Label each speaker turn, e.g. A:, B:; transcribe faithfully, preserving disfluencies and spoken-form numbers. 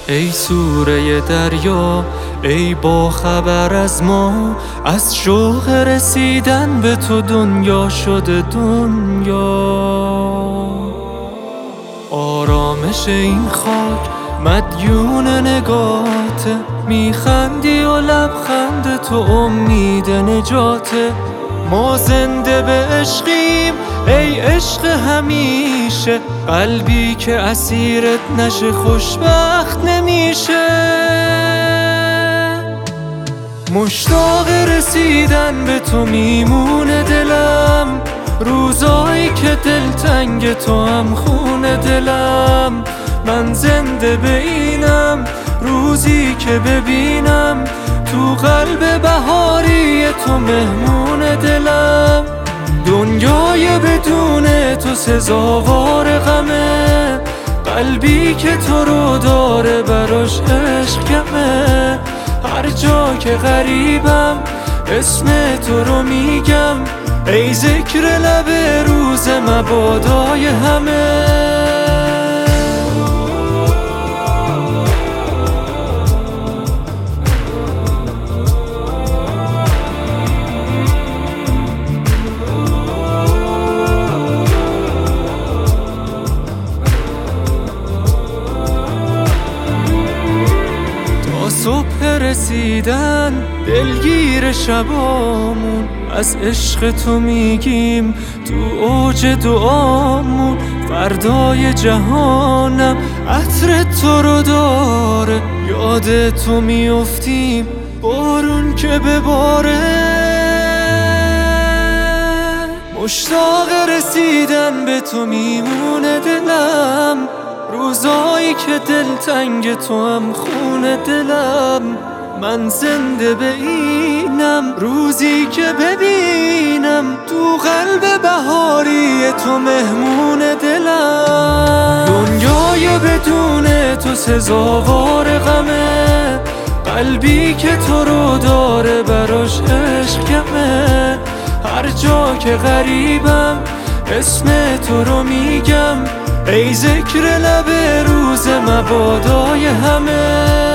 A: ای سوره دریا، ای با خبر از ما، از شوق رسیدن به تو دنیا شده دنیا. آرامش این خاک مدیون نگاته، میخندی و لبخند تو امید نجاته. ما زنده به عشقیم ای عشق همیشه، قلبی که اسیرت نشه خوشبخت نمیشه. مشتاق رسیدن به تو میمونه دلم، روزایی که دلتنگ تو هم خونه دلم. من زنده به اینم روزی که ببینم تو قلب بهاری تو مهمون دلم. دنیای بدون تو سزاوار غمه، قلبی که تو رو داره براش عشق کمه. هر جا که غریبم اسم تو رو میگم، ای ذکر لب روز مبادای همه. صبح رسیدن دلگیر شبامون، از عشق تو میگیم تو اوج دعامون. فردای جهانم عطر تو رو داره، یاد تو میافتیم بارون که بباره. مشتاق رسیدن به تو میمونه دلم، روزایی که دلتنگ تو هم خونه دلم. من زنده به اینم روزی که ببینم تو قلب بهاری تو مهمون دلم. دنیای بدون تو سزاوار غمه، قلبی که تو رو داره براش عشق کمه. هر جا که غریبم اسم تو رو میگم، ای ذکر لب روز مبادای همه.